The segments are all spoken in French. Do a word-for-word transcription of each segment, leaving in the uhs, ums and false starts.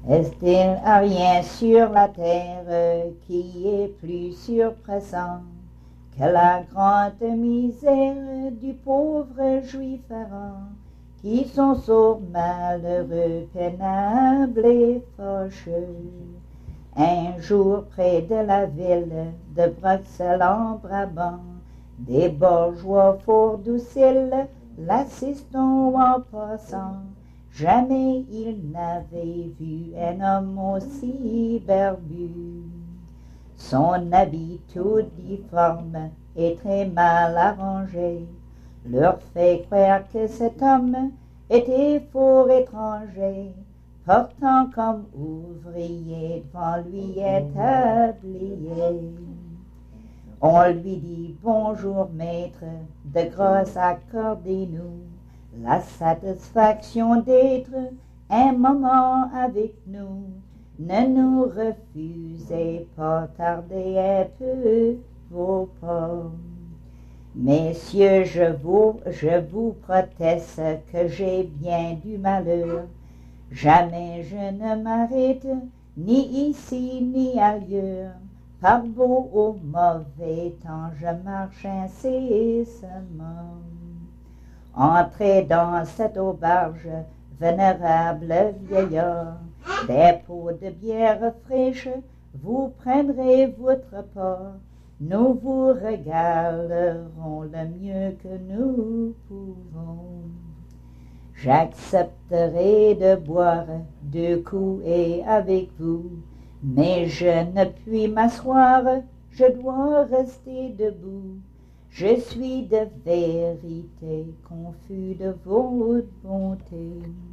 Est-il rien sur la terre qui est plus surpressant que la grande misère du pauvre juif errant, qui son sort malheureux, pénible et fâcheux. Un jour près de la ville de Bruxelles en Brabant, des bourgeois fort dociles l'assistant en passant. Jamais ils n'avaient vu un homme aussi barbu. Son habit tout difforme et très mal arrangé leur fait croire que cet homme était fort étranger, portant comme ouvrier devant lui un tablier. On lui dit « Bonjour maître, de grâce accordez-nous la satisfaction d'être un moment avec nous. Ne nous refusez pas, tardez un peu vos pas. Messieurs, je vous, je vous proteste que j'ai bien du malheur. Jamais je ne m'arrête, ni ici ni ailleurs. Par beau ou mauvais temps, je marche incessamment. Entrez dans cette auberge, vénérable vieillard, des pots de bière fraîche, vous prendrez votre part. Nous vous régalerons le mieux que nous pouvons. J'accepterai de boire deux coups et avec vous, mais je ne puis m'asseoir, je dois rester debout. Je suis de vérité confus de votre bonté.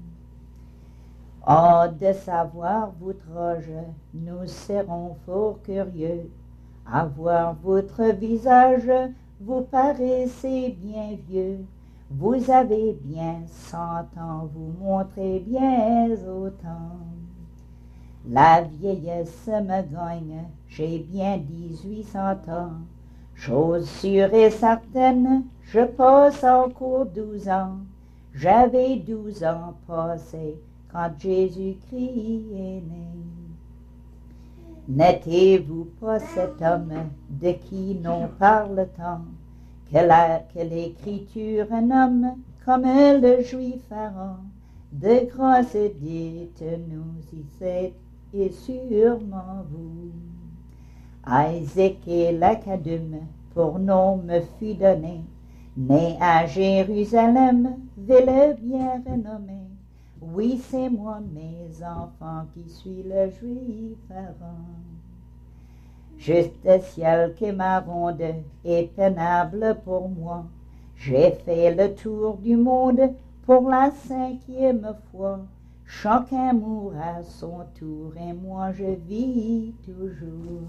Hors de savoir votre âge, nous serons fort curieux. À voir votre visage, vous paraissez bien vieux. Vous avez bien cent ans, vous montrez bien autant. La vieillesse me gagne, j'ai bien dix-huit cents ans. Chose sûre et certaine, je passe encore douze ans. J'avais douze ans passés quand Jésus-Christ est né. N'êtes-vous pas cet homme de qui l'on parle tant, que, la, que l'Écriture nomme comme le juif Pharaon? De grâce dites-nous si c'est et sûrement vous. Isaac et l'Acadum pour nom me fut donné, né à Jérusalem, ville bien renommée. Oui, c'est moi, mes enfants, qui suis le juif Pharaon. Juste le ciel qui ma ronde est pénible pour moi. J'ai fait le tour du monde pour la cinquième fois. Chacun mourra à son tour et moi je vis toujours.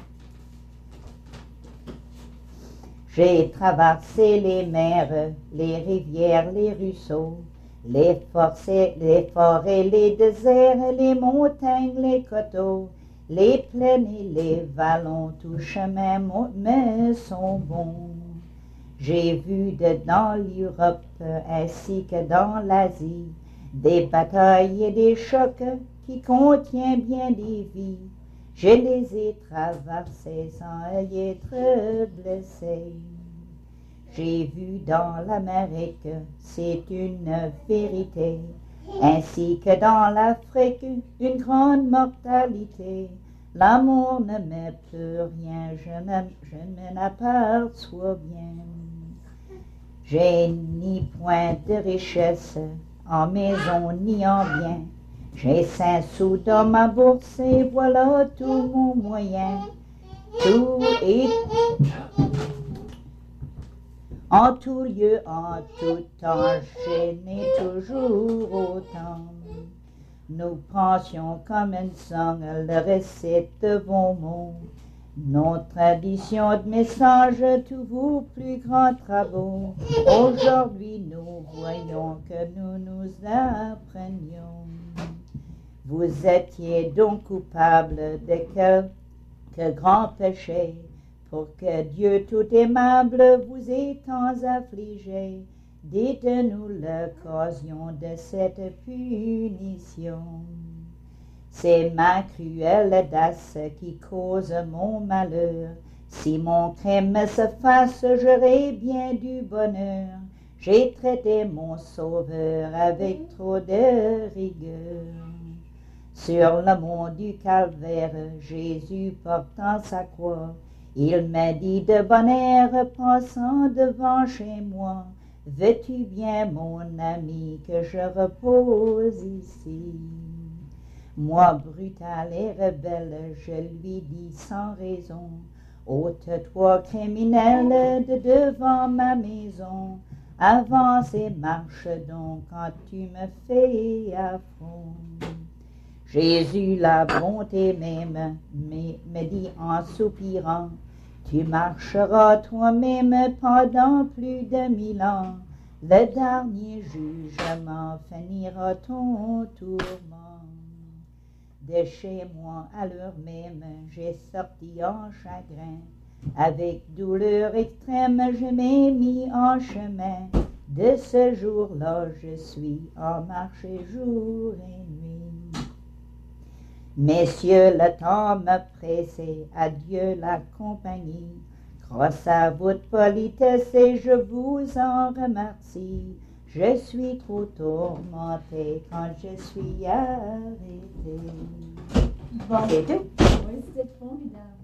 J'ai traversé les mers, les rivières, les ruisseaux, les, forcés, les forêts, les déserts, les montagnes, les coteaux, les plaines et les vallons, tous chemins me sont bons. J'ai vu de dans l'Europe ainsi que dans l'Asie des batailles et des chocs qui contiennent bien des vies. Je les ai traversés sans y être blessé. J'ai vu dans l'Amérique, c'est une vérité, ainsi que dans l'Afrique, une grande mortalité. L'amour ne m'est plus rien, je, ne, je ne m'aperçois bien. J'ai ni point de richesse, en maison ni en bien. J'ai cinq sous dans ma bourse et voilà tout mon moyen. Tout est en tout lieu, en tout temps, je n'ai toujours autant. Nous pensions comme une sang le récit de vos mots. Nos traditions de messages, tous vos plus grands travaux. Aujourd'hui, nous voyons que nous nous apprenions. Vous étiez donc coupable de quelque grand péché, pour que Dieu tout aimable vous ait tant affligé. Dites-nous l'occasion de cette punition. C'est ma cruelle audace qui cause mon malheur. Si mon crime se fasse, j'aurai bien du bonheur. J'ai traité mon sauveur avec trop de rigueur. Sur le mont du calvaire, Jésus portant sa croix, il m'a dit de bon air, passant devant chez moi, veux-tu bien, mon ami, que je repose ici? Moi, brutal et rebelle, je lui dis sans raison, ôte-toi, criminel, de devant ma maison. Avance et marche donc quand tu me fais affront. Jésus, la bonté même, me dit en soupirant, tu marcheras toi-même pendant plus de mille ans. Le dernier jugement finira ton tourment. De chez moi à l'heure même, j'ai sorti en chagrin. Avec douleur extrême, je m'ai mis en chemin. De ce jour-là, je suis en marche jour et nuit. Messieurs, le temps me pressait, adieu la compagnie. Grâce à votre politesse, et je vous en remercie. Je suis trop tourmenté quand je suis arrêté. Bon. C'est tout. Oui, c'était formidable.